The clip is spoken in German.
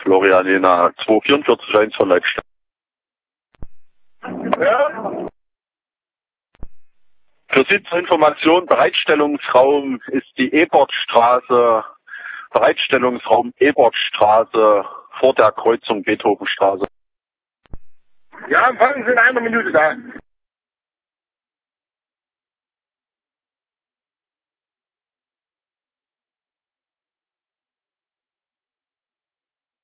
Florianina 2441 von Leipzig. Ja? Für Sie zur Information, Bereitstellungsraum ist die Ebertstraße, Bereitstellungsraum Ebertstraße vor der Kreuzung Beethovenstraße. Ja, fangen Sie in einer Minute da.